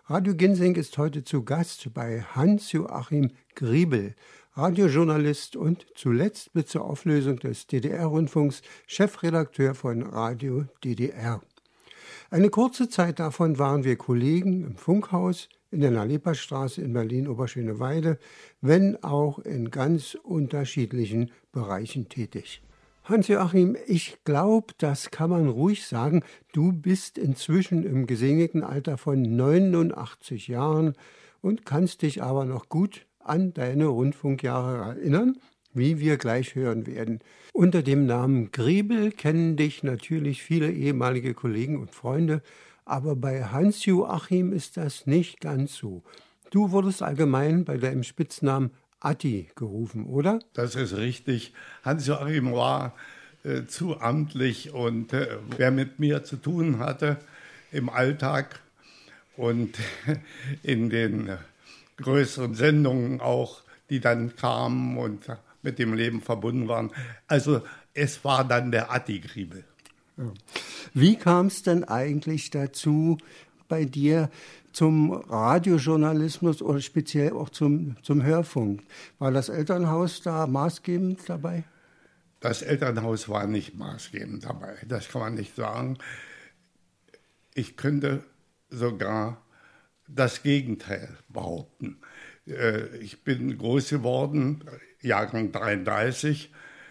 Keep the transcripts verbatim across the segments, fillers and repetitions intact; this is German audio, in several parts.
Radio Ginseng ist heute zu Gast bei Hans-Joachim Griebel, Radiojournalist und zuletzt bis zur Auflösung des D D R-Rundfunks Chefredakteur von Radio D D R. Eine kurze Zeit davon waren wir Kollegen im Funkhaus in der Nalepa-Straße in Berlin-Oberschöneweide, wenn auch in ganz unterschiedlichen Bereichen tätig. Hans-Joachim, ich glaube, das kann man ruhig sagen, du bist inzwischen im gesegneten Alter von neunundachtzig Jahren und kannst dich aber noch gut an deine Rundfunkjahre erinnern, wie wir gleich hören werden. Unter dem Namen Griebel kennen dich natürlich viele ehemalige Kollegen und Freunde, aber bei Hans-Joachim ist das nicht ganz so. Du wurdest allgemein bei deinem Spitznamen Atti gerufen, oder? Das ist richtig. Hans-Joachim war äh, zu amtlich und äh, wer mit mir zu tun hatte im Alltag und in den äh, größeren Sendungen auch, die dann kamen und mit dem Leben verbunden waren. Also es war dann der Atti Griebel. Wie kam es denn eigentlich dazu bei dir zum Radiojournalismus oder speziell auch zum, zum Hörfunk? War das Elternhaus da maßgebend dabei? Das Elternhaus war nicht maßgebend dabei, das kann man nicht sagen. Ich könnte sogar das Gegenteil behaupten. Ich bin groß geworden, Jahrgang dreiunddreißig,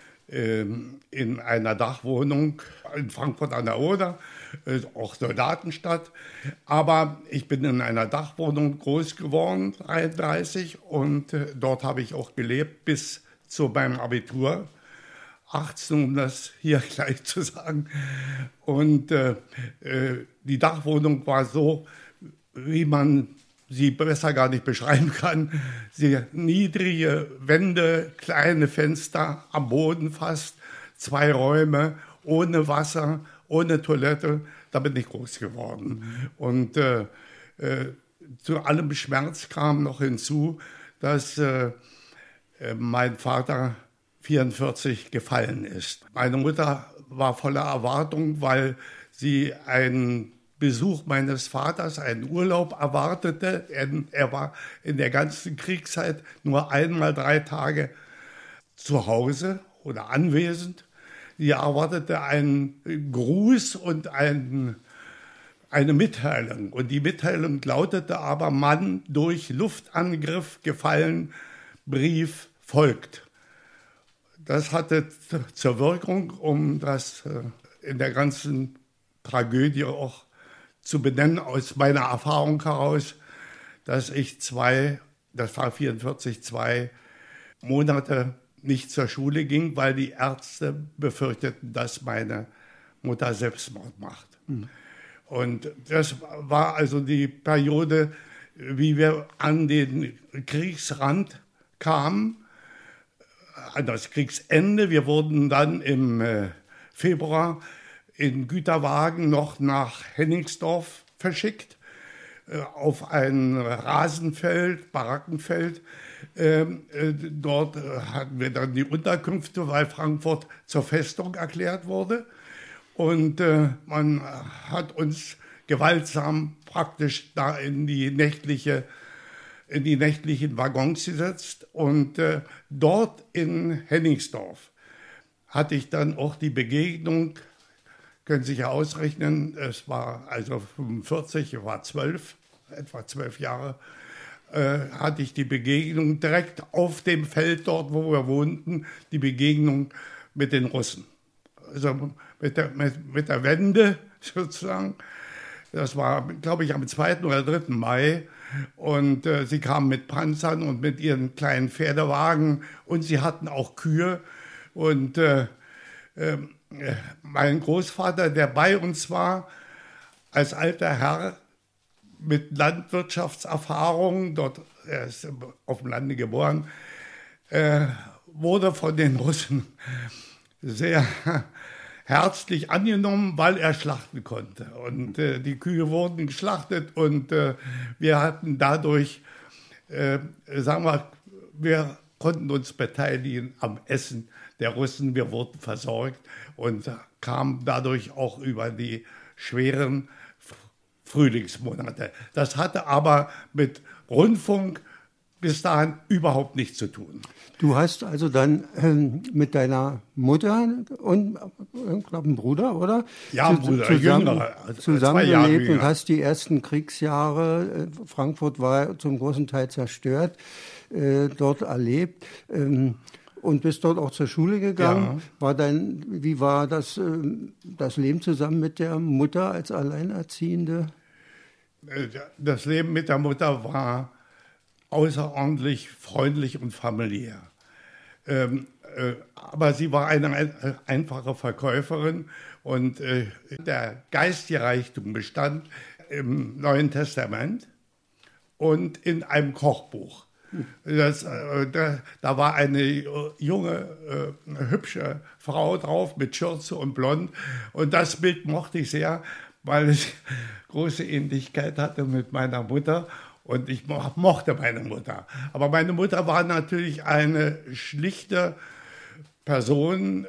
in einer Dachwohnung in Frankfurt an der Oder, auch Soldatenstadt. Aber ich bin in einer Dachwohnung groß geworden, dreiunddreißig, und dort habe ich auch gelebt bis zu meinem Abitur, achtzehn, um das hier gleich zu sagen. Und äh, die Dachwohnung war so, wie man sie besser gar nicht beschreiben kann. Sehr niedrige Wände, kleine Fenster, am Boden fast, zwei Räume, ohne Wasser, ohne Toilette. Da bin ich groß geworden. Mhm. Und äh, äh, zu allem Schmerz kam noch hinzu, dass äh, mein Vater vierundvierzig gefallen ist. Meine Mutter war voller Erwartung, weil sie einen Besuch meines Vaters, einen Urlaub erwartete. Er, er war in der ganzen Kriegszeit nur einmal drei Tage zu Hause oder anwesend. Sie erwartete einen Gruß und ein, eine Mitteilung. Und die Mitteilung lautete aber: Mann durch Luftangriff gefallen, Brief folgt. Das hatte zur Wirkung, um das in der ganzen Tragödie auch zu benennen, aus meiner Erfahrung heraus, dass ich zwei, das war vierundvierzig, zwei Monate nicht zur Schule ging, weil die Ärzte befürchteten, dass meine Mutter Selbstmord macht. Mhm. Und das war also die Periode, wie wir an den Kriegsrand kamen, an das Kriegsende. Wir wurden dann im äh, Februar in Güterwagen noch nach Hennigsdorf verschickt, äh, auf ein Rasenfeld, Barackenfeld. Ähm, äh, dort äh, hatten wir dann die Unterkünfte, weil Frankfurt zur Festung erklärt wurde. Und äh, man hat uns gewaltsam praktisch da in die nächtliche, in die nächtlichen Waggons gesetzt. Und äh, dort in Hennigsdorf hatte ich dann auch die Begegnung, können Sie sich ja ausrechnen, es war also fünfundvierzig, ich war zwölf, etwa zwölf Jahre, äh, hatte ich die Begegnung direkt auf dem Feld dort, wo wir wohnten, die Begegnung mit den Russen. Also mit der, mit, mit der Wende sozusagen. Das war, glaube ich, am zweiten oder dritten Mai. Und äh, sie kamen mit Panzern und mit ihren kleinen Pferdewagen und sie hatten auch Kühe. Und äh, äh, mein Großvater, der bei uns war, als alter Herr mit Landwirtschaftserfahrung, dort, er ist auf dem Lande geboren, äh, wurde von den Russen sehr herzlich angenommen, weil er schlachten konnte. Und äh, die Kühe wurden geschlachtet und äh, wir hatten dadurch, äh, sagen wir, wir konnten uns beteiligen am Essen der Russen. Wir wurden versorgt und kamen dadurch auch über die schweren Frühlingsmonate. Das hatte aber mit Rundfunk bis dahin überhaupt nichts zu tun. Du hast also dann ähm, mit deiner Mutter und äh, ich glaube, einen Bruder, oder? Ja, Zu, Bruder, zusammen, jüngerer, zusammengelebt und hast die ersten Kriegsjahre, äh, Frankfurt war zum großen Teil zerstört, äh, dort erlebt. Ähm, Und bist dort auch zur Schule gegangen. Ja. War dein, wie war das, das Leben zusammen mit der Mutter als Alleinerziehende? Das Leben mit der Mutter war außerordentlich freundlich und familiär. Ähm, äh, aber sie war eine ein, einfache Verkäuferin und äh, der geistige Reichtum bestand im Neuen Testament und in einem Kochbuch. Das, äh, da, da war eine junge, äh, hübsche Frau drauf mit Schürze und blond. Und das Bild mochte ich sehr, weil es große Ähnlichkeit hatte mit meiner Mutter. Und ich mo mochte meine Mutter. Aber meine Mutter war natürlich eine schlichte Person,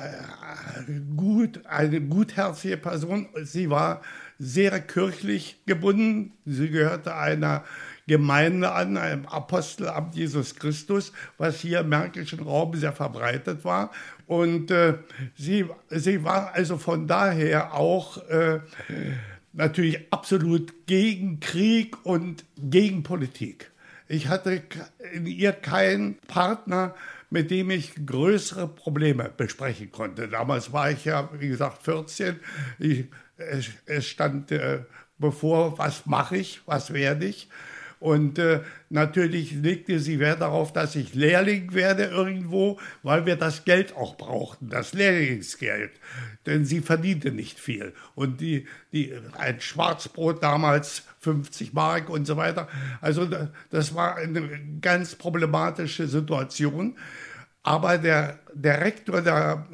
äh, gut, eine gutherzige Person. Sie war sehr kirchlich gebunden. Sie gehörte einer Gemeinde an, einem Apostelamt Jesus Christus, was hier im märkischen Raum sehr verbreitet war. Und äh, sie, sie war also von daher auch äh, natürlich absolut gegen Krieg und gegen Politik. Ich hatte in ihr keinen Partner, mit dem ich größere Probleme besprechen konnte. Damals war ich ja, wie gesagt, vierzehn. Ich, es, es stand äh, bevor, was mache ich, was werde ich. Und äh, natürlich legte sie Wert darauf, dass ich Lehrling werde irgendwo, weil wir das Geld auch brauchten, das Lehrlingsgeld. Denn sie verdiente nicht viel. Und die, die, ein Schwarzbrot damals fünfzig Mark und so weiter. Also das war eine ganz problematische Situation. Aber der, der Rektor der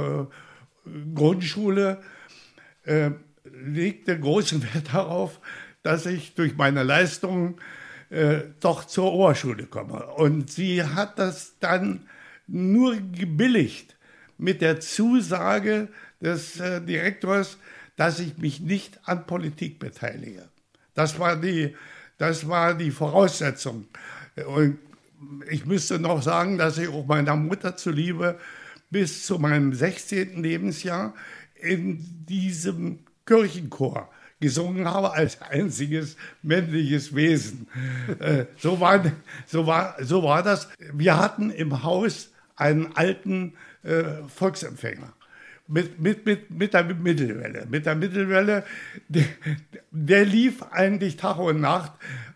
äh, Grundschule äh, legte großen Wert darauf, dass ich durch meine Leistungen äh, doch zur Oberschule komme. Und sie hat das dann nur gebilligt mit der Zusage des äh, Direktors, dass ich mich nicht an Politik beteilige. Das war die, das war die Voraussetzung. Und ich müsste noch sagen, dass ich auch meiner Mutter zuliebe bis zu meinem sechzehnten Lebensjahr in diesem Kirchenchor gesungen habe als einziges männliches Wesen. Äh, so, war, so, war, so war das. Wir hatten im Haus einen alten äh, Volksempfänger mit, mit, mit, mit der Mittelwelle. Mit der Mittelwelle, der, der lief eigentlich Tag und Nacht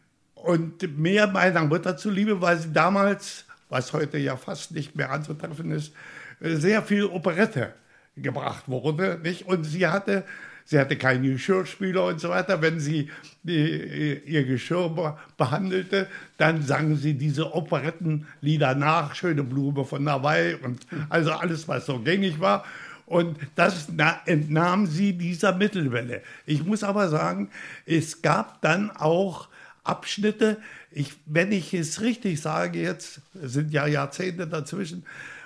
und mehr meiner Mutter zuliebe, weil sie damals, was heute ja fast nicht mehr anzutreffen ist, sehr viel Operette gebracht wurde. Nicht? Und sie hatte Sie hatte keinen Geschirrspüler und so weiter. Wenn sie die, ihr Geschirr behandelte, dann sang sie diese Operettenlieder nach, Schöne Blume von Hawaii und also alles, was so gängig war. Und das entnahm sie dieser Mittelwelle. Ich muss aber sagen, es gab dann auch Abschnitte, ich, wenn ich es richtig sage, jetzt sind ja Jahrzehnte dazwischen,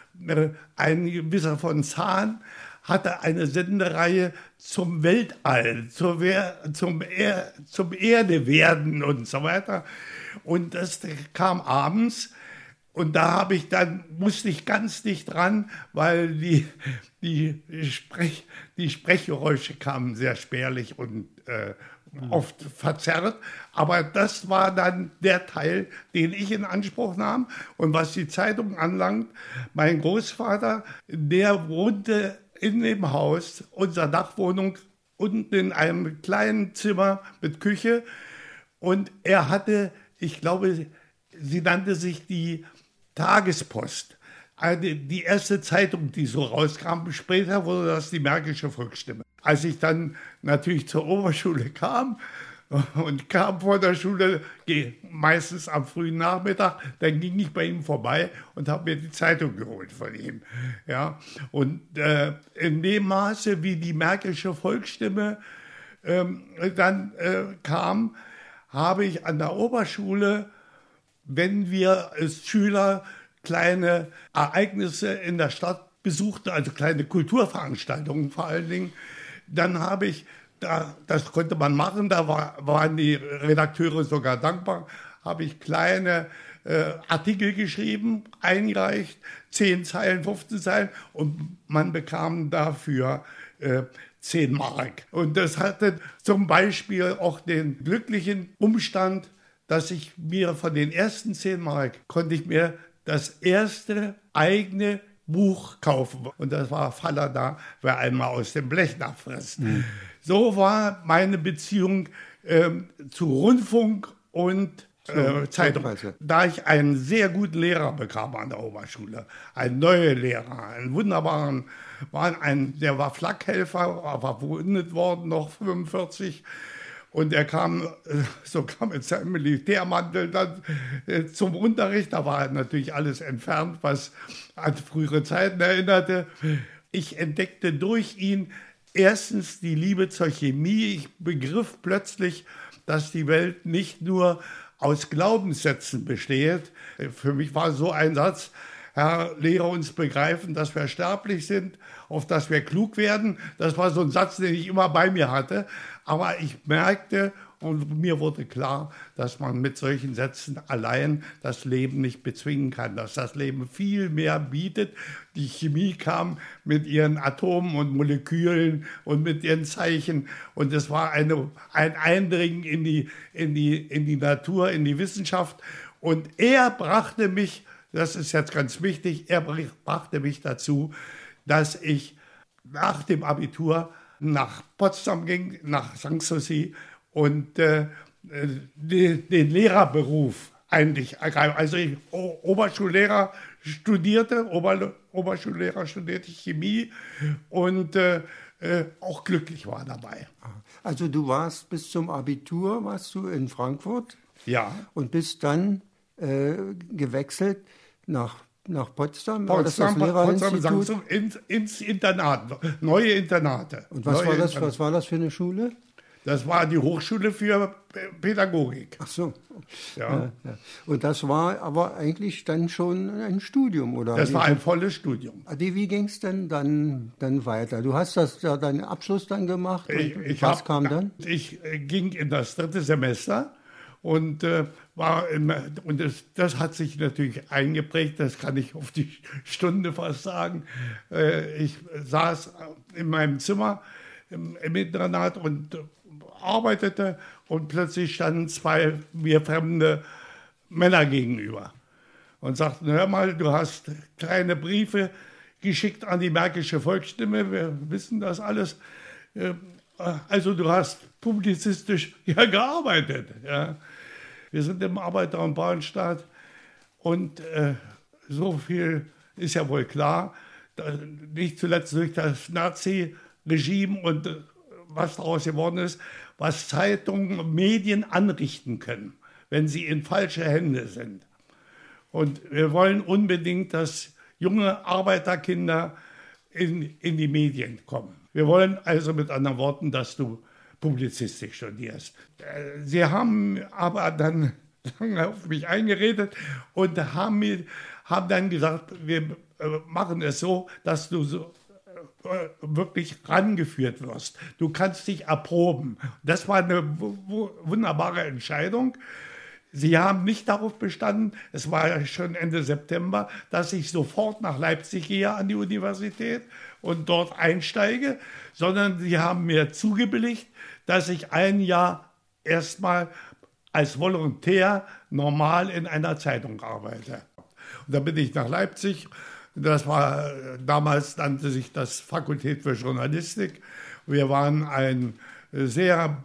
ein gewisser von Zahn hatte eine Sendereihe zum Weltall, zur Wer- zum, er- zum Erdewerden und so weiter. Und das kam abends und da habe ich dann, musste ich ganz dicht dran, weil die, die, Sprech, die Sprechgeräusche kamen sehr spärlich und äh, oft verzerrt. Aber das war dann der Teil, den ich in Anspruch nahm. Und was die Zeitung anlangt, mein Großvater, der wohnte in dem Haus, unserer Dachwohnung, unten in einem kleinen Zimmer mit Küche. Und er hatte, ich glaube, sie nannte sich die Tagespost. Eine, die erste Zeitung, die so rauskam. Später wurde das die Märkische Volksstimme. Als ich dann natürlich zur Oberschule kam und kam vor der Schule, meistens am frühen Nachmittag, dann ging ich bei ihm vorbei und habe mir die Zeitung geholt von ihm. Ja, und äh, in dem Maße, wie die Märkische Volksstimme ähm, dann äh, kam, habe ich an der Oberschule, wenn wir als Schüler kleine Ereignisse in der Stadt besuchten, also kleine Kulturveranstaltungen vor allen Dingen, dann habe ich da, das konnte man machen, da war, waren die Redakteure sogar dankbar, habe ich kleine äh, Artikel geschrieben, eingereicht, zehn Zeilen, fünfzehn Zeilen und man bekam dafür äh, zehn Mark. Und das hatte zum Beispiel auch den glücklichen Umstand, dass ich mir von den ersten zehn Mark konnte ich mir das erste eigene Buch kaufen. Und das war Fallada, wer einmal aus dem Blech nachfrisst. Mhm. So war meine Beziehung ähm, zu Rundfunk und äh, Zeitung. Da ich einen sehr guten Lehrer bekam an der Oberschule, einen neuen Lehrer, einen wunderbaren, war ein, der war Flakhelfer, war verwundet worden, noch fünfundvierzig. Und er kam, so kam mit seinem Militärmantel dann äh, zum Unterricht. Da war natürlich alles entfernt, was an frühere Zeiten erinnerte. Ich entdeckte durch ihn erstens die Liebe zur Chemie. Ich begriff plötzlich, dass die Welt nicht nur aus Glaubenssätzen besteht. Für mich war so ein Satz: Herr, lehre uns begreifen, dass wir sterblich sind, auf dass wir klug werden. Das war so ein Satz, den ich immer bei mir hatte. Aber ich merkte und mir wurde klar, dass man mit solchen Sätzen allein das Leben nicht bezwingen kann, dass das Leben viel mehr bietet. Die Chemie kam mit ihren Atomen und Molekülen und mit ihren Zeichen. Und es war eine, ein Eindringen in die, in die, in die Natur, in die Wissenschaft. Und er brachte mich, das ist jetzt ganz wichtig, er brachte mich dazu, dass ich nach dem Abitur nach Potsdam ging, nach Sanssouci und äh, den, den Lehrerberuf eigentlich ergreifen. Also ich o- Oberschullehrer studierte, Ober, Oberschullehrer studierte Chemie und äh, äh, auch glücklich war dabei. Also du warst bis zum Abitur, warst du in Frankfurt? Ja. Und bist dann äh, gewechselt nach Nach Potsdam? Potsdam, war das das Potsdam ins, ins Internat, neue Internate. Und was, neue war das, Internate. was war das für eine Schule? Das war die Hochschule für Pädagogik. Ach so. Ja. Ja, ja. Und das war aber eigentlich dann schon ein Studium, oder? Das war ein volles Studium. Wie ging es denn dann, dann weiter? Du hast das ja deinen Abschluss dann gemacht. Und ich, ich was hab, kam dann? Ich ging in das dritte Semester. Und, äh, war im, und das, das hat sich natürlich eingeprägt, das kann ich auf die Stunde fast sagen. Äh, ich saß in meinem Zimmer im, im Internat und arbeitete und plötzlich standen zwei mir fremde Männer gegenüber und sagten: Hör mal, du hast kleine Briefe geschickt an die Märkische Volksstimme, wir wissen das alles. Äh, also du hast publizistisch ja gearbeitet, ja. Wir sind im Arbeiter- und Bauernstaat und äh, so viel ist ja wohl klar, da, nicht zuletzt durch das Nazi-Regime und äh, was daraus geworden ist, was Zeitungen, Medien anrichten können, wenn sie in falsche Hände sind. Und wir wollen unbedingt, dass junge Arbeiterkinder in, in die Medien kommen. Wir wollen also mit anderen Worten, dass du Publizistik studierst. Sie haben aber dann lange auf mich eingeredet und haben, mir, haben dann gesagt, wir machen es so, dass du so wirklich rangeführt wirst. Du kannst dich erproben. Das war eine wunderbare Entscheidung. Sie haben nicht darauf bestanden, es war schon Ende September, dass ich sofort nach Leipzig gehe an die Universität und dort einsteige, sondern sie haben mir zugebilligt, dass ich ein Jahr erstmal als Volontär normal in einer Zeitung arbeite. Und dann bin ich nach Leipzig. Das war, damals nannte sich das Fakultät für Journalistik. Wir waren ein sehr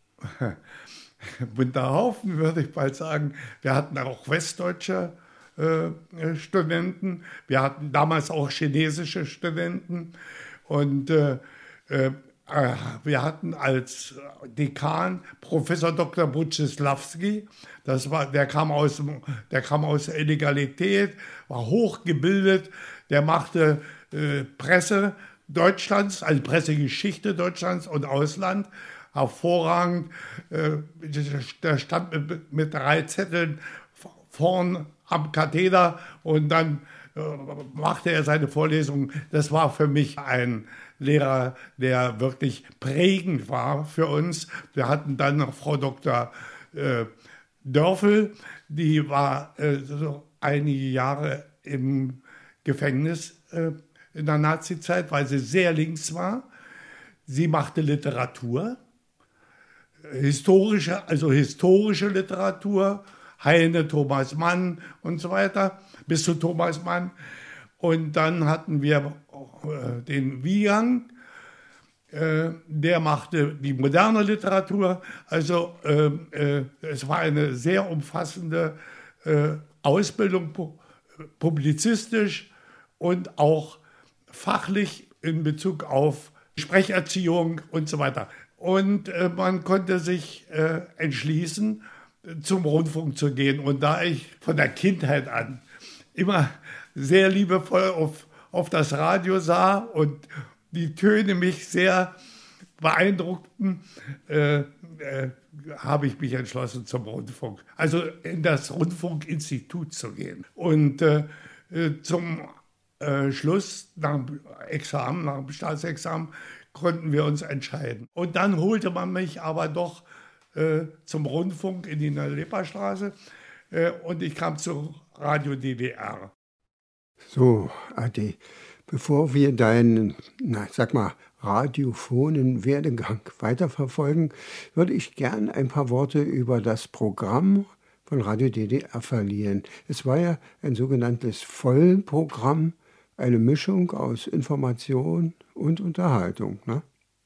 bunter Haufen, würde ich bald sagen. Wir hatten auch westdeutsche äh, Studenten. Wir hatten damals auch chinesische Studenten. Und äh, äh, wir hatten als Dekan Professor Doktor Brzezinski. Das war, der kam aus, der kam aus der Illegalität, war hochgebildet. Der machte äh, Presse Deutschlands, also Pressegeschichte Deutschlands und Ausland. Hervorragend. Äh, der stand mit, mit drei Zetteln vorn am Katheder und dann äh, machte er seine Vorlesungen. Das war für mich ein Lehrer, der wirklich prägend war für uns. Wir hatten dann noch Frau Doktor Äh, Dörfel, die war äh, so einige Jahre im Gefängnis äh, in der Nazizeit, weil sie sehr links war. Sie machte Literatur, historische, also historische Literatur, Heine, Thomas Mann und so weiter, bis zu Thomas Mann. Und dann hatten wir äh, den Wiegang, äh, der machte die moderne Literatur. Also äh, äh, es war eine sehr umfassende äh, Ausbildung, pu- publizistisch und auch fachlich in Bezug auf Sprecherziehung und so weiter. Und äh, man konnte sich äh, entschließen, zum Rundfunk zu gehen. Und da ich von der Kindheit an immer sehr liebevoll auf, auf das Radio sah und die Töne mich sehr beeindruckten, äh, äh, habe ich mich entschlossen zum Rundfunk. Also in das Rundfunkinstitut zu gehen. Und äh, zum äh, Schluss, nach dem Examen, nach dem Staatsexamen, konnten wir uns entscheiden. Und dann holte man mich aber doch äh, zum Rundfunk in die Neue-Leper-Straße äh, und ich kam zu Radio D D R. So, Adi, bevor wir deinen, na, sag mal, radiophonen Werdegang weiterverfolgen, würde ich gern ein paar Worte über das Programm von Radio D D R verlieren. Es war ja ein sogenanntes Vollprogramm, eine Mischung aus Information und Unterhaltung, ne?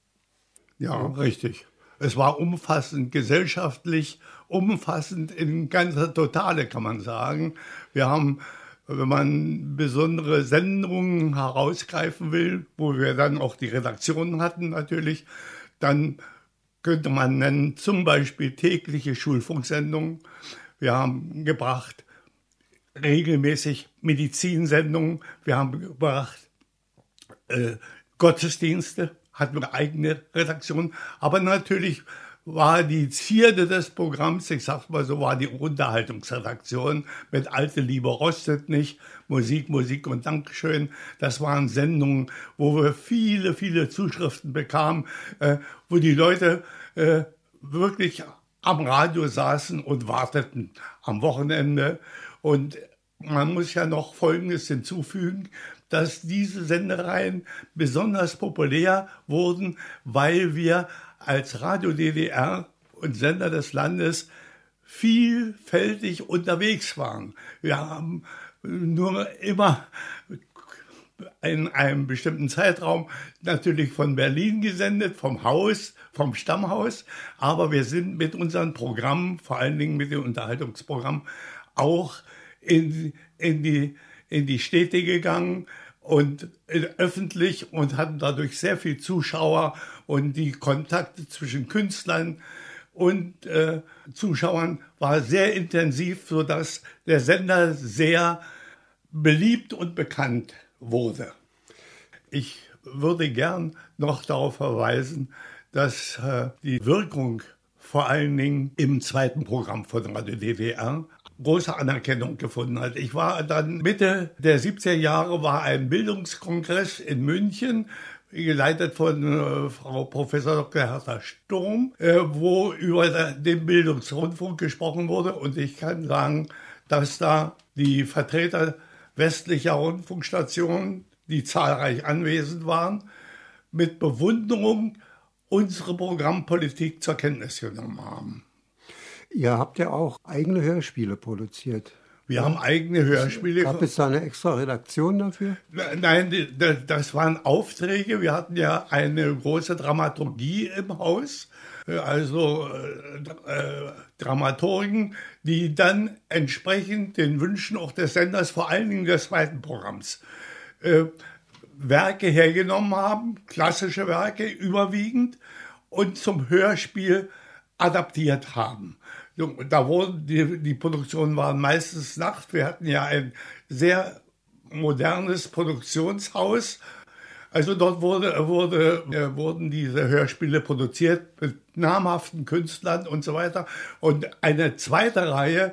Ja, richtig. Es war umfassend, gesellschaftlich umfassend in ganzer Totale, kann man sagen. Wir haben, wenn man besondere Sendungen herausgreifen will, wo wir dann auch die Redaktionen hatten natürlich, dann könnte man nennen zum Beispiel tägliche Schulfunksendungen. Wir haben gebracht regelmäßig Medizinsendungen, wir haben gebracht äh, Gottesdienste, hatten wir eigene Redaktion, aber natürlich war die Zierde des Programms, ich sag's mal so, war die Unterhaltungsredaktion mit Alte Liebe rostet nicht, Musik, Musik und Dankeschön. Das waren Sendungen, wo wir viele, viele Zuschriften bekamen, äh, wo die Leute äh, wirklich am Radio saßen und warteten am Wochenende. Und man muss ja noch Folgendes hinzufügen, dass diese Sendereien besonders populär wurden, weil wir als Radio D D R und Sender des Landes vielfältig unterwegs waren. Wir haben nur immer in einem bestimmten Zeitraum natürlich von Berlin gesendet, vom Haus, vom Stammhaus, aber wir sind mit unseren Programmen, vor allen Dingen mit dem Unterhaltungsprogramm, auch in, in, die, in die Städte gegangen und öffentlich und hatten dadurch sehr viel Zuschauer und die Kontakte zwischen Künstlern und äh, Zuschauern war sehr intensiv, sodass der Sender sehr beliebt und bekannt wurde. Ich würde gern noch darauf verweisen, dass äh, die Wirkung vor allen Dingen im zweiten Programm von Radio D D R große Anerkennung gefunden hat. Ich war dann Mitte der siebziger Jahre, war ein Bildungskongress in München, geleitet von äh, Frau Professor Doktor Hertha Sturm, äh, wo über den Bildungsrundfunk gesprochen wurde. Und ich kann sagen, dass da die Vertreter westlicher Rundfunkstationen, die zahlreich anwesend waren, mit Bewunderung unsere Programmpolitik zur Kenntnis genommen haben. Ihr habt ja auch eigene Hörspiele produziert. Wir haben eigene Hörspiele. Gab es da eine extra Redaktion dafür? Nein, das waren Aufträge. Wir hatten ja eine große Dramaturgie im Haus, also äh, Dramaturgen, die dann entsprechend den Wünschen auch des Senders, vor allen Dingen des zweiten Programms, äh, Werke hergenommen haben, klassische Werke überwiegend, und zum Hörspiel adaptiert haben. Da wurden die, die Produktionen waren meistens nachts. Wir hatten ja ein sehr modernes Produktionshaus. Also dort wurde, wurde, äh, wurden diese Hörspiele produziert mit namhaften Künstlern und so weiter. Und eine zweite Reihe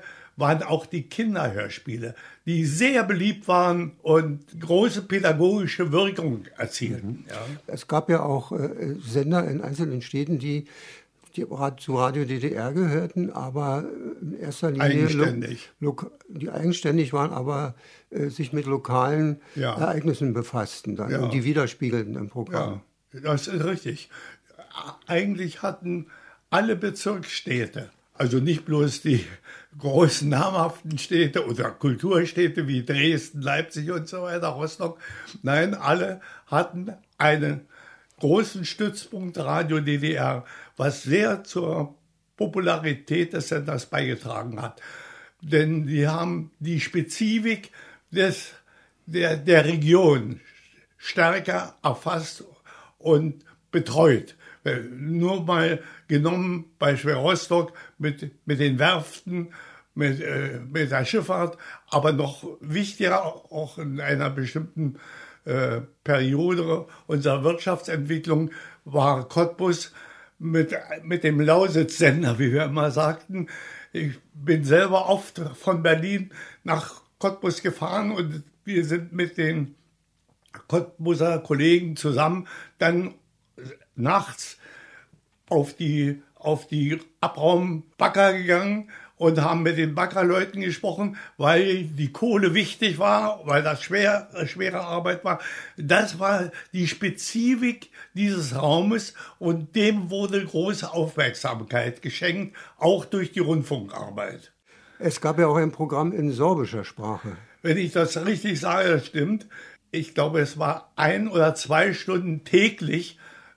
waren auch die Kinderhörspiele, die sehr beliebt waren und große pädagogische Wirkung erzielten. Ja. Es gab ja auch äh, Sender in einzelnen Städten, die, die zu Radio D D R gehörten, aber in erster Linie eigenständig. Lo, lo, die eigenständig waren, aber äh, sich mit lokalen ja. Ereignissen befassten dann, ja. und die widerspiegelten im Programm. Ja, das ist richtig. Eigentlich hatten alle Bezirksstädte, also nicht bloß die großen namhaften Städte oder Kulturstädte wie Dresden, Leipzig und so weiter, Rostock, nein, alle hatten einen großen Stützpunkt Radio D D R, was sehr zur Popularität des Senders beigetragen hat. Denn die haben die Spezifik des, der, der Region stärker erfasst und betreut. Nur mal genommen bei Schwer-Rostock mit, mit den Werften, mit, äh, mit der Schifffahrt, aber noch wichtiger auch in einer bestimmten äh, Periode unserer Wirtschaftsentwicklung war Cottbus mit, mit dem Lausitz-Sender, wie wir immer sagten. Ich bin selber oft von Berlin nach Cottbus gefahren und wir sind mit den Cottbuser Kollegen zusammen dann nachts auf die, auf die Abraumbacker gegangen und haben mit den Baggerleuten gesprochen, weil die Kohle wichtig war, weil das schwer, schwere Arbeit war. Das war die Spezifik dieses Raumes und dem wurde große Aufmerksamkeit geschenkt, auch durch die Rundfunkarbeit. Es gab ja auch ein Programm in sorbischer Sprache. Wenn ich das richtig sage, das stimmt. Ich glaube, es war ein oder zwei Stunden täglich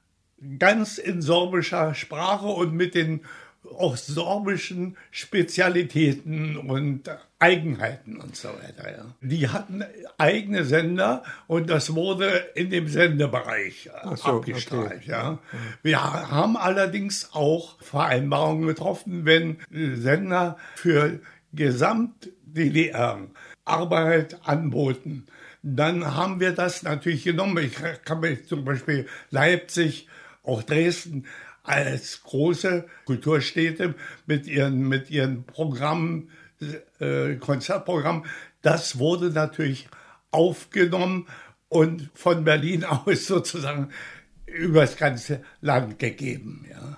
ganz in sorbischer Sprache und mit den auch sorbischen Spezialitäten und Eigenheiten und so weiter. Ja. Die hatten eigene Sender und das wurde in dem Sendebereich so, abgestrahlt. Okay. Ja. Wir haben allerdings auch Vereinbarungen getroffen, wenn Sender für Gesamt-D D R Arbeit anboten. Dann haben wir das natürlich genommen. Ich kann mir zum Beispiel Leipzig, auch Dresden als große Kulturstädte mit ihren, mit ihren Programmen, äh, Konzertprogrammen, das wurde natürlich aufgenommen und von Berlin aus sozusagen übers ganze Land gegeben. Ja.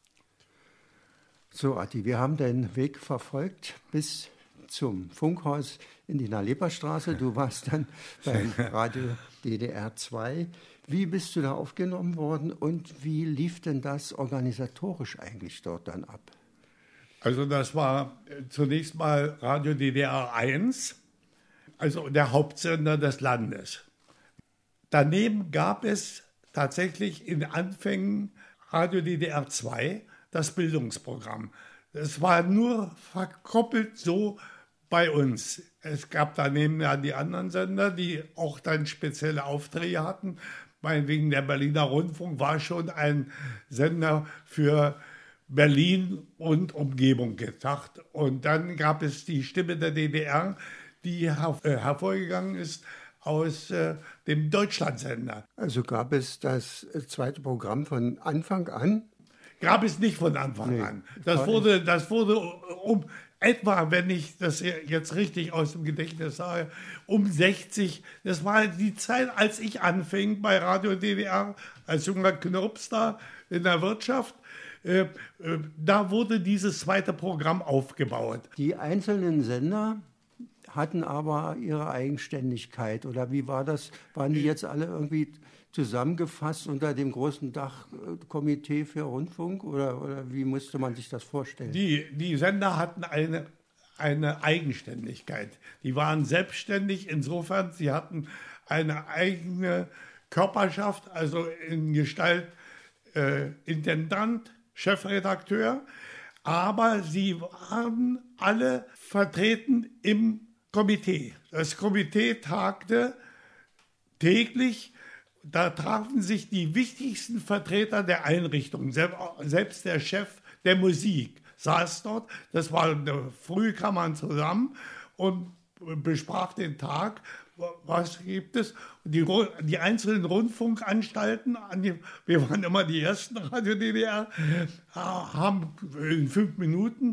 So, Atti, wir haben deinen Weg verfolgt bis zum Funkhaus in die Nalepa-Straße. Du warst dann beim Radio D D R zwei. Wie bist du da aufgenommen worden und wie lief denn das organisatorisch eigentlich dort dann ab? Also das war zunächst mal Radio D D R eins, also der Hauptsender des Landes. Daneben gab es tatsächlich in Anfängen Radio D D R zwei, das Bildungsprogramm. Es war nur verkoppelt so bei uns. Es gab daneben ja die anderen Sender, die auch dann spezielle Aufträge hatten. Meinetwegen der Berliner Rundfunk war schon ein Sender für Berlin und Umgebung gedacht. Und dann gab es die Stimme der D D R, die her- äh, hervorgegangen ist aus äh, dem Deutschlandsender. Also gab es das zweite Programm von Anfang an? Gab es nicht von Anfang Nee. an. Das wurde, das wurde um etwa, wenn ich das jetzt richtig aus dem Gedächtnis sage, um sechzig. Das war die Zeit, als ich anfing bei Radio D D R als junger Knirps da in der Wirtschaft. Äh, äh, da wurde dieses zweite Programm aufgebaut. Die einzelnen Sender hatten aber ihre Eigenständigkeit. Oder wie war das? Waren die jetzt alle irgendwie zusammengefasst unter dem großen Dachkomitee für Rundfunk? Oder, oder wie musste man sich das vorstellen? Die, die Sender hatten eine, eine Eigenständigkeit. Die waren selbstständig insofern, sie hatten eine eigene Körperschaft, also in Gestalt äh, Intendant, Chefredakteur, aber sie waren alle vertreten im Komitee. Das Komitee tagte täglich. Da trafen sich die wichtigsten Vertreter der Einrichtung, selbst der Chef der Musik saß dort. Das war früh, kam man zusammen und besprach den Tag, was gibt es. Die, die einzelnen Rundfunkanstalten, wir waren immer die ersten Radio D D R, haben in fünf Minuten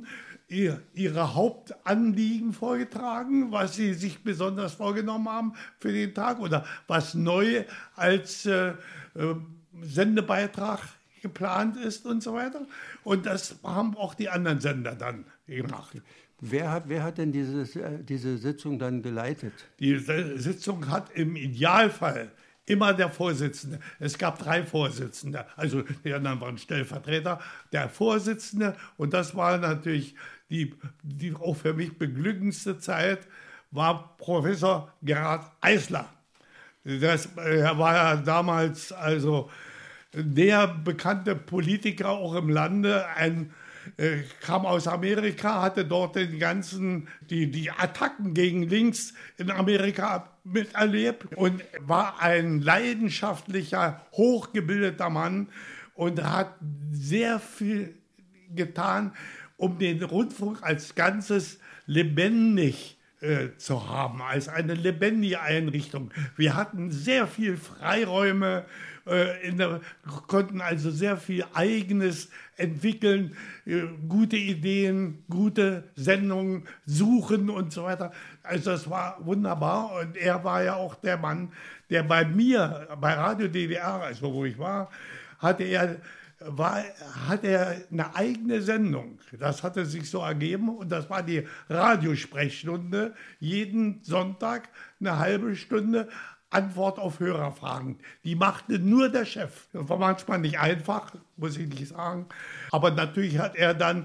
ihr, ihre Hauptanliegen vorgetragen, was sie sich besonders vorgenommen haben für den Tag oder was neu als äh, äh, Sendebeitrag geplant ist und so weiter. Und das haben auch die anderen Sender dann gemacht. Wer hat, wer hat denn dieses, äh, diese Sitzung dann geleitet? Die Sitzung hat im Idealfall immer der Vorsitzende. Es gab drei Vorsitzende, also die anderen waren Stellvertreter. Der Vorsitzende, und das war natürlich die, die auch für mich beglückendste Zeit, war Professor Gerhard Eisler. Das, er war ja damals also der bekannte Politiker auch im Lande, ein äh, kam aus Amerika, hatte dort den ganzen, die, die Attacken gegen links in Amerika miterlebt und war ein leidenschaftlicher, hochgebildeter Mann und hat sehr viel getan, um den Rundfunk als Ganzes lebendig äh, zu haben, als eine lebendige Einrichtung. Wir hatten sehr viel Freiräume, In der, konnten also sehr viel Eigenes entwickeln, gute Ideen, gute Sendungen suchen und so weiter. Also das war wunderbar und er war ja auch der Mann, der bei mir, bei Radio D D R, also wo ich war, hatte er, war, hatte er eine eigene Sendung. Das hatte sich so ergeben und das war die Radiosprechstunde, jeden Sonntag eine halbe Stunde, Antwort auf Hörerfragen. Die machte nur der Chef. Das war manchmal nicht einfach, muss ich nicht sagen. Aber natürlich hat er dann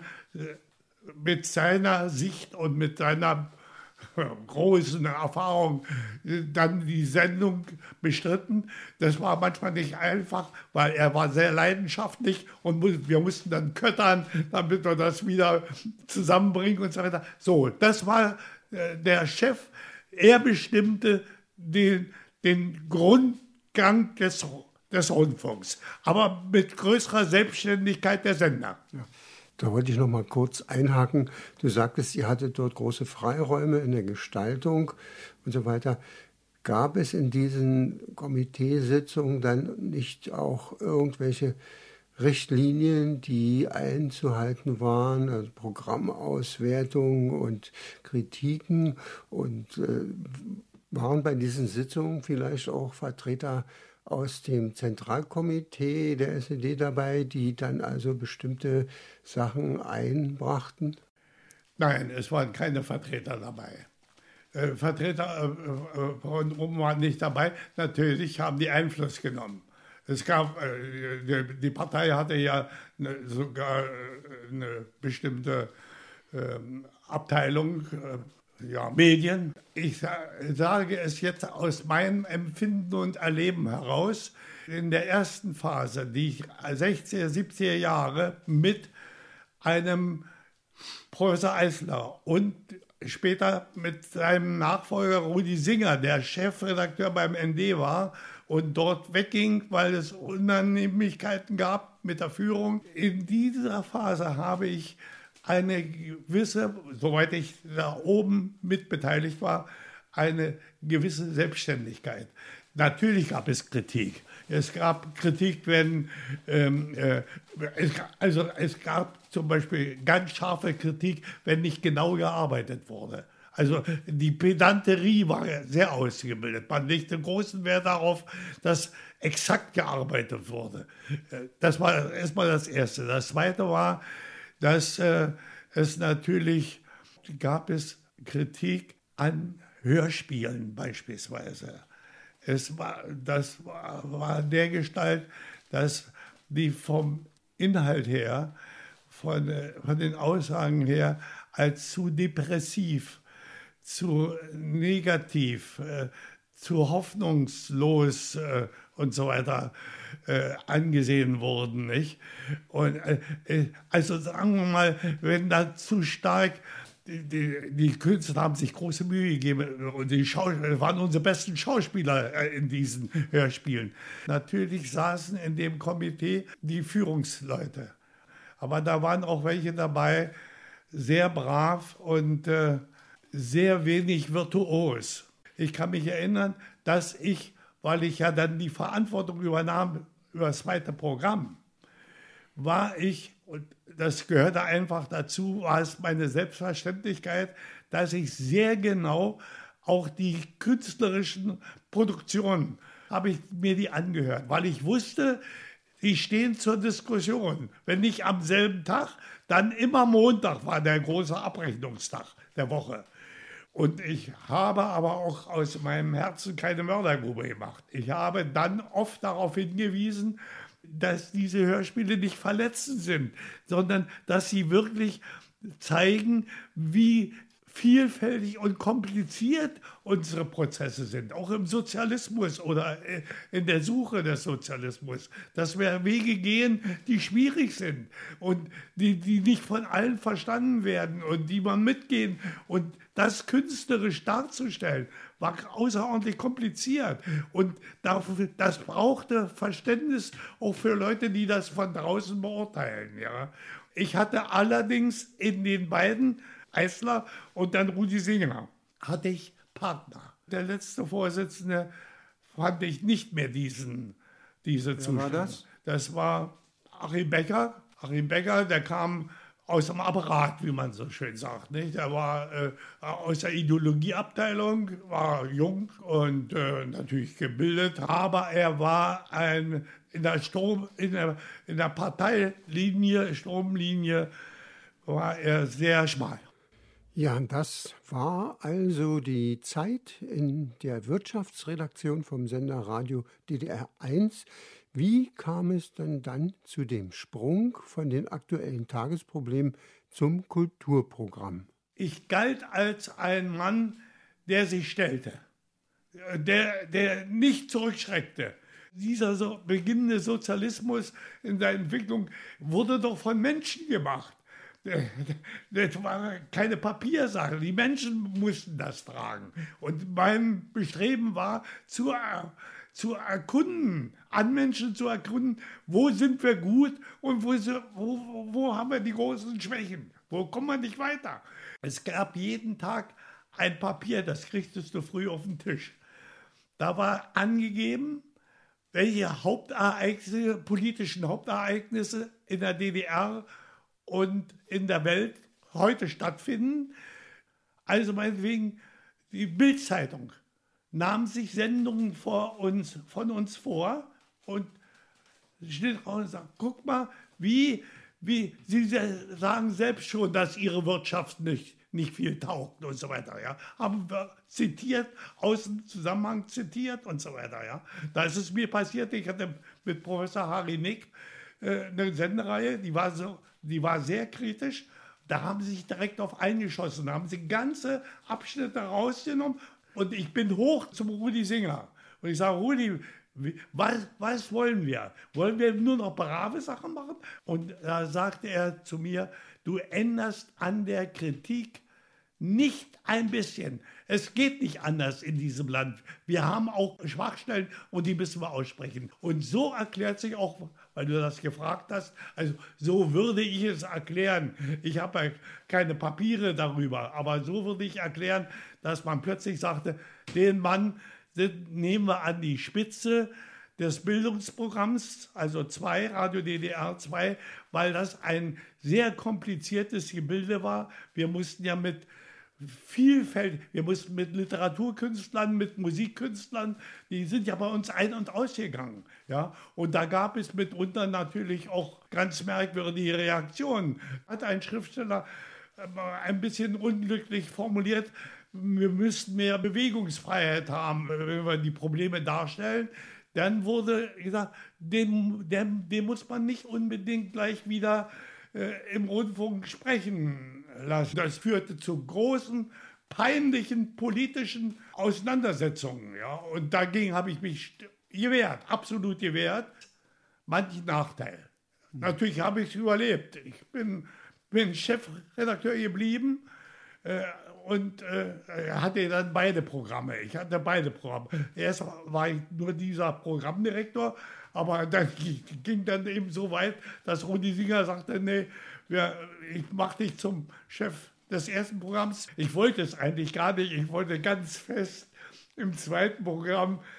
mit seiner Sicht und mit seiner großen Erfahrung dann die Sendung bestritten. Das war manchmal nicht einfach, weil er war sehr leidenschaftlich und wir mussten dann köttern, damit wir das wieder zusammenbringen und so weiter. So, das war der Chef. Er bestimmte den den Grundgang des, des Rundfunks, aber mit größerer Selbstständigkeit der Sender. Ja, da wollte ich noch mal kurz einhaken. Du sagtest, ihr hattet dort große Freiräume in der Gestaltung und so weiter. Gab es in diesen Komiteesitzungen dann nicht auch irgendwelche Richtlinien, die einzuhalten waren, also Programmauswertungen und Kritiken und äh, waren bei diesen Sitzungen vielleicht auch Vertreter aus dem Zentralkomitee der S E D dabei, die dann also bestimmte Sachen einbrachten? Nein, es waren keine Vertreter dabei. Äh, Vertreter äh, von oben waren nicht dabei. Natürlich haben die Einfluss genommen. Es gab, äh, die, die Partei hatte ja ne, sogar äh, eine bestimmte äh, Abteilung, äh, ja, Medien. Ich sage es jetzt aus meinem Empfinden und Erleben heraus. In der ersten Phase, die sechziger, siebziger Jahre mit einem Professor Eisler und später mit seinem Nachfolger Rudi Singer, der Chefredakteur beim N D war und dort wegging, weil es Unannehmlichkeiten gab mit der Führung. In dieser Phase habe ich eine gewisse, soweit ich da oben mitbeteiligt war, eine gewisse Selbstständigkeit. Natürlich gab es Kritik. Es gab Kritik, wenn, ähm, äh, es, also es gab zum Beispiel ganz scharfe Kritik, wenn nicht genau gearbeitet wurde. Also die Pedanterie war sehr ausgebildet. Man legte großen Wert darauf, dass exakt gearbeitet wurde. Das war erstmal das Erste. Das Zweite war, dass äh, es natürlich gab es Kritik an Hörspielen beispielsweise. Es war, das war, war der Gestalt, dass die vom Inhalt her, von, von den Aussagen her, als zu depressiv, zu negativ, äh, zu hoffnungslos äh, und so weiter äh, angesehen wurden, nicht? Und äh, also sagen wir mal, wenn da zu stark die, die, die Künstler haben sich große Mühe gegeben und die Schauspieler waren unsere besten Schauspieler in diesen Hörspielen. Natürlich saßen in dem Komitee die Führungsleute, aber da waren auch welche dabei, sehr brav und äh, sehr wenig virtuos. Ich kann mich erinnern, dass ich, weil ich ja dann die Verantwortung übernahm über das zweite Programm, war ich und das gehörte einfach dazu, war es meine Selbstverständlichkeit, dass ich sehr genau auch die künstlerischen Produktionen, habe ich mir die angehört, weil ich wusste, die stehen zur Diskussion. Wenn nicht am selben Tag, dann immer Montag war der große Abrechnungstag der Woche. Und ich habe aber auch aus meinem Herzen keine Mördergrube gemacht. Ich habe dann oft darauf hingewiesen, dass diese Hörspiele nicht verletzend sind, sondern dass sie wirklich zeigen, wie vielfältig und kompliziert unsere Prozesse sind, auch im Sozialismus oder in der Suche des Sozialismus, dass wir Wege gehen, die schwierig sind und die, die nicht von allen verstanden werden und die man mitgehen. Und das künstlerisch darzustellen, war außerordentlich kompliziert. Und dafür, das brauchte Verständnis auch für Leute, die das von draußen beurteilen. Ja. Ich hatte allerdings in den beiden Eisler und dann Rudi Singer, hatte ich Partner. Der letzte Vorsitzende fand ich nicht mehr diesen, diese Zustimmung. Wer war das? Das war Achim Becker. Achim Becker, der kam aus dem Apparat, wie man so schön sagt. Nicht? Der war äh, aus der Ideologieabteilung, war jung und äh, natürlich gebildet, aber er war ein, in der Strom, in der, in der Parteilinie, Stromlinie, war er sehr schmal. Ja, das war also die Zeit in der Wirtschaftsredaktion vom Sender Radio D D R eins. Wie kam es denn dann zu dem Sprung von den aktuellen Tagesproblemen zum Kulturprogramm? Ich galt als ein Mann, der sich stellte, der, der nicht zurückschreckte. Dieser so beginnende Sozialismus in der Entwicklung wurde doch von Menschen gemacht. Das war keine Papiersache. Die Menschen mussten das tragen. Und mein Bestreben war, zu, zu erkunden, an Menschen zu erkunden, wo sind wir gut und wo, wo, wo haben wir die großen Schwächen? Wo kommen wir nicht weiter? Es gab jeden Tag ein Papier, das kriegtest du früh auf den Tisch. Da war angegeben, welche Hauptereignisse, politischen Hauptereignisse in der D D R und in der Welt heute stattfinden. Also meinetwegen, die Bild-Zeitung nahm sich Sendungen vor uns, von uns vor und steht raus und sagt, guck mal, wie, wie, Sie sagen selbst schon, dass Ihre Wirtschaft nicht, nicht viel taugt und so weiter. Ja. Haben wir zitiert, aus dem Zusammenhang zitiert und so weiter. Ja. Da ist es mir passiert, ich hatte mit Professor Harry Nick äh, eine Sendereihe, die war so, die war sehr kritisch, da haben sie sich direkt auf eingeschossen, da haben sie ganze Abschnitte rausgenommen und ich bin hoch zum Rudi Singer. Und ich sage, Rudi, was, was wollen wir? Wollen wir nur noch brave Sachen machen? Und da sagte er zu mir, du änderst an der Kritik nicht ein bisschen. Es geht nicht anders in diesem Land. Wir haben auch Schwachstellen und die müssen wir aussprechen. Und so erklärt sich auch, weil du das gefragt hast, also so würde ich es erklären. Ich habe ja keine Papiere darüber, aber so würde ich erklären, dass man plötzlich sagte, den Mann nehmen wir an die Spitze des Bildungsprogramms, also zwei, Radio D D R zwei, weil das ein sehr kompliziertes Gebilde war. Wir mussten ja mit Vielfalt, wir mussten mit Literaturkünstlern, mit Musikkünstlern, die sind ja bei uns ein- und ausgegangen. Ja? Und da gab es mitunter natürlich auch ganz merkwürdige Reaktionen. Hat ein Schriftsteller ein bisschen unglücklich formuliert, wir müssten mehr Bewegungsfreiheit haben, wenn wir die Probleme darstellen. Dann wurde gesagt, den, den, den muss man nicht unbedingt gleich wieder äh, im Rundfunk sprechen lassen. Das führte zu großen, peinlichen politischen Auseinandersetzungen. Ja? Und dagegen habe ich mich gewehrt, absolut gewehrt. Manchen Nachteil. Mhm. Natürlich habe ich es überlebt. Ich bin, bin Chefredakteur geblieben. Äh, Und äh, er hatte dann beide Programme. Ich hatte beide Programme. Erst war ich nur dieser Programmdirektor, aber dann ging dann eben so weit, dass Rudi Singer sagte, nee, wir, ich mache dich zum Chef des ersten Programms. Ich wollte es eigentlich gar nicht. Ich wollte ganz fest im zweiten Programm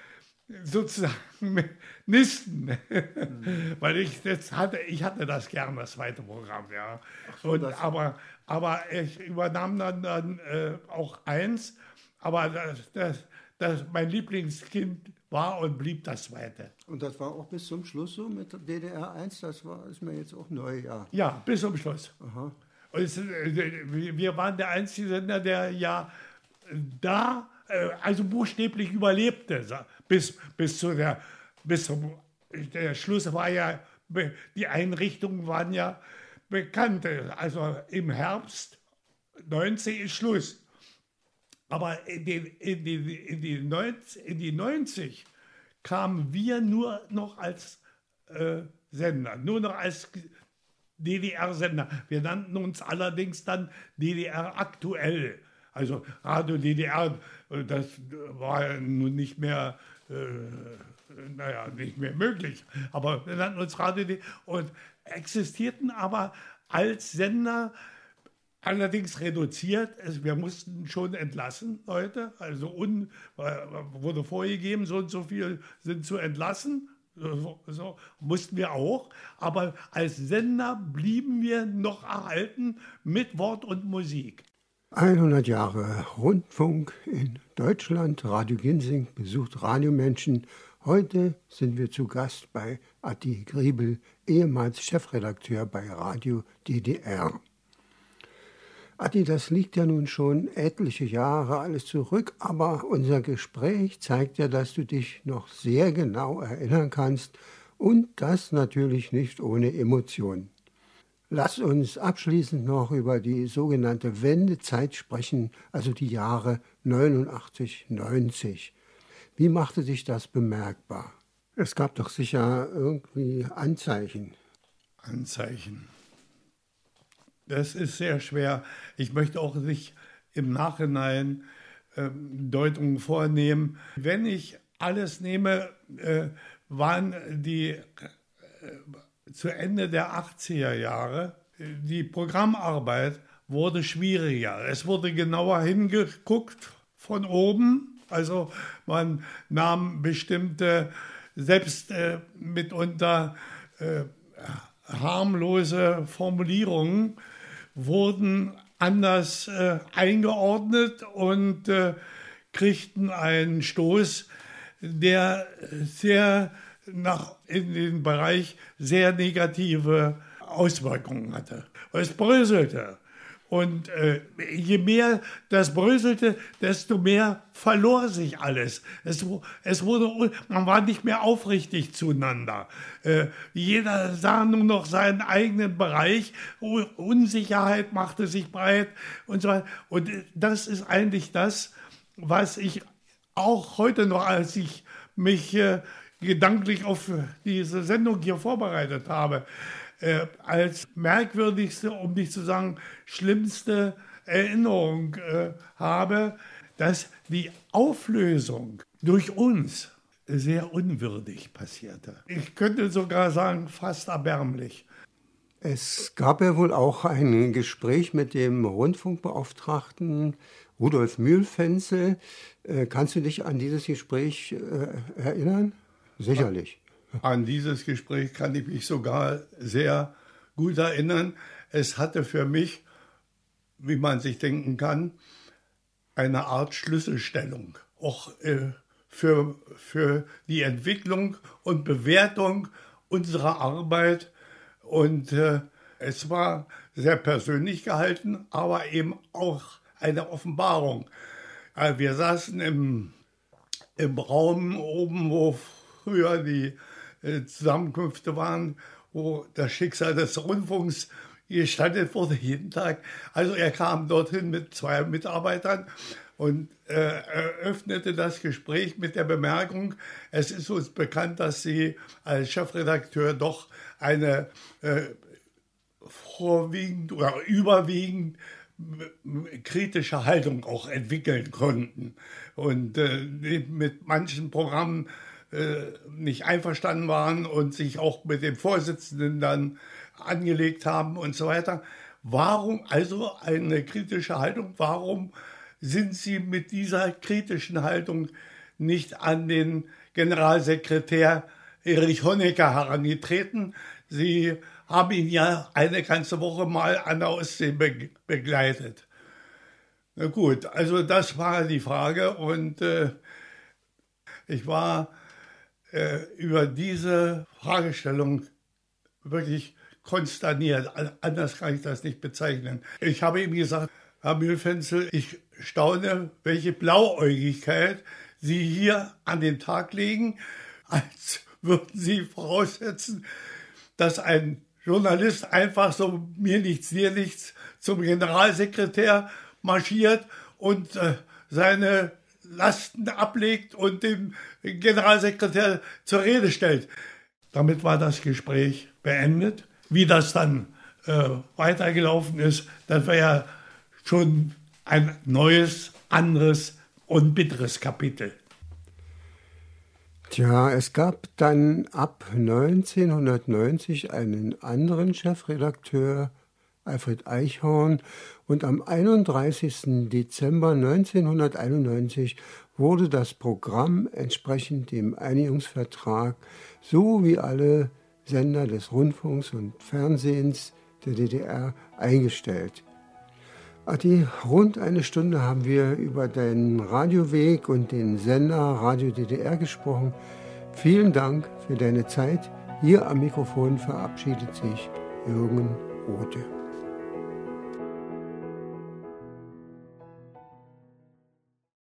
sozusagen nisten, mhm. weil ich das hatte, ich hatte das gerne, das zweite Programm, ja. So, und, aber, aber ich übernahm dann, dann äh, auch eins, aber das, das, das, mein Lieblingskind war und blieb das zweite. Und das war auch bis zum Schluss so mit D D R eins, das war, ist mir jetzt auch neu, ja. Ja, bis zum Schluss. Aha. Und es, wir waren der einzige Sender, der ja da, also buchstäblich überlebte, bis, bis zu der, bis zum der Schluss war ja, die Einrichtungen waren ja bekannt. Also im Herbst neunzig ist Schluss. Aber in die, in die, in die, neunzig, in die neunzig kamen wir nur noch als äh, Sender, nur noch als D D R-Sender. Wir nannten uns allerdings dann D D R aktuell. Also Radio D D R, das war nun nicht mehr, äh, naja, nicht mehr möglich. Aber wir nannten uns Radio D D R und existierten aber als Sender, allerdings reduziert. Wir mussten schon entlassen, Leute. Also un, wurde vorgegeben, so und so viel sind zu entlassen. So, so mussten wir auch. Aber als Sender blieben wir noch erhalten mit Wort und Musik. hundert Jahre Rundfunk in Deutschland. Radio Ginsing besucht Radiomenschen. Heute sind wir zu Gast bei Atti Griebel, ehemals Chefredakteur bei Radio D D R. Atti, das liegt ja nun schon etliche Jahre alles zurück, aber unser Gespräch zeigt ja, dass du dich noch sehr genau erinnern kannst und das natürlich nicht ohne Emotionen. Lass uns abschließend noch über die sogenannte Wendezeit sprechen, also die Jahre neunundachtzig, neunzig. Wie machte sich das bemerkbar? Es gab doch sicher irgendwie Anzeichen. Anzeichen. Das ist sehr schwer. Ich möchte auch nicht im Nachhinein äh, Deutungen vornehmen. Wenn ich alles nehme, äh, waren die äh, zu Ende der achtziger Jahre, die Programmarbeit wurde schwieriger. Es wurde genauer hingeguckt von oben. Also man nahm bestimmte, selbst äh, mitunter äh, harmlose Formulierungen, wurden anders äh, eingeordnet und äh, kriegten einen Stoß, der sehr nach, in den Bereich sehr negative Auswirkungen hatte. Es bröselte. Und äh, je mehr das bröselte, desto mehr verlor sich alles. Es, es wurde, man war nicht mehr aufrichtig zueinander. Äh, jeder sah nur noch seinen eigenen Bereich. Unsicherheit machte sich breit und so weiter. Und das ist eigentlich das, was ich auch heute noch, als ich mich äh, gedanklich auf diese Sendung hier vorbereitet habe, Äh, als merkwürdigste, um nicht zu sagen schlimmste Erinnerung äh, habe, dass die Auflösung durch uns sehr unwürdig passierte. Ich könnte sogar sagen, fast erbärmlich. Es gab ja wohl auch ein Gespräch mit dem Rundfunkbeauftragten Rudolf Mühlfenzel. Äh, kannst du dich an dieses Gespräch äh, erinnern? Sicherlich. An dieses Gespräch kann ich mich sogar sehr gut erinnern. Es hatte für mich, wie man sich denken kann, eine Art Schlüsselstellung. Auch äh, für, für die Entwicklung und Bewertung unserer Arbeit. Und äh, es war sehr persönlich gehalten, aber eben auch eine Offenbarung. Also wir saßen im, im Raum oben, wo früher die Zusammenkünfte waren, wo das Schicksal des Rundfunks gestaltet wurde, jeden Tag. Also er kam dorthin mit zwei Mitarbeitern und äh, eröffnete das Gespräch mit der Bemerkung, es ist uns bekannt, dass Sie als Chefredakteur doch eine äh, vorwiegend oder überwiegend kritische Haltung auch entwickeln konnten und äh, mit manchen Programmen nicht einverstanden waren und sich auch mit dem Vorsitzenden dann angelegt haben und so weiter. Warum also eine kritische Haltung? Warum sind Sie mit dieser kritischen Haltung nicht an den Generalsekretär Erich Honecker herangetreten. Sie haben ihn ja eine ganze Woche mal an der Ostsee be- begleitet. Na gut, also das war die Frage und äh, ich war äh, über diese Fragestellung wirklich konsterniert. Anders kann ich das nicht bezeichnen. Ich habe ihm gesagt, Herr Mühlfenzel, ich staune, welche Blauäugigkeit Sie hier an den Tag legen, als würden Sie voraussetzen, dass ein Journalist einfach so mir nichts, dir nichts zum Generalsekretär marschiert und äh, seine Lasten ablegt und den Generalsekretär zur Rede stellt. Damit war das Gespräch beendet. Wie das dann äh, weitergelaufen ist, das war ja schon ein neues, anderes und bitteres Kapitel. Tja, es gab dann ab neunzehnhundertneunzig einen anderen Chefredakteur, Alfred Eichhorn, und am einunddreißigsten Dezember neunzehnhunderteinundneunzig wurde das Programm entsprechend dem Einigungsvertrag so wie alle Sender des Rundfunks und Fernsehens der D D R eingestellt. Adi, rund eine Stunde haben wir über deinen Radioweg und den Sender Radio D D R gesprochen. Vielen Dank für deine Zeit. Hier am Mikrofon verabschiedet sich Jürgen Rothe.